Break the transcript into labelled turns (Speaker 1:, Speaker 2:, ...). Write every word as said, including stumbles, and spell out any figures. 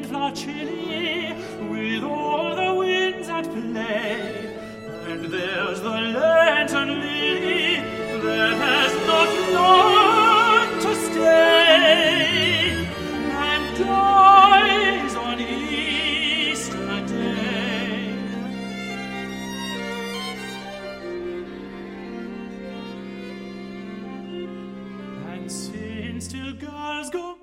Speaker 1: windflower chilly, with all the winds at play. And there's the lantern lily that has not learned to stay, and dies on Easter Day. And since till girls go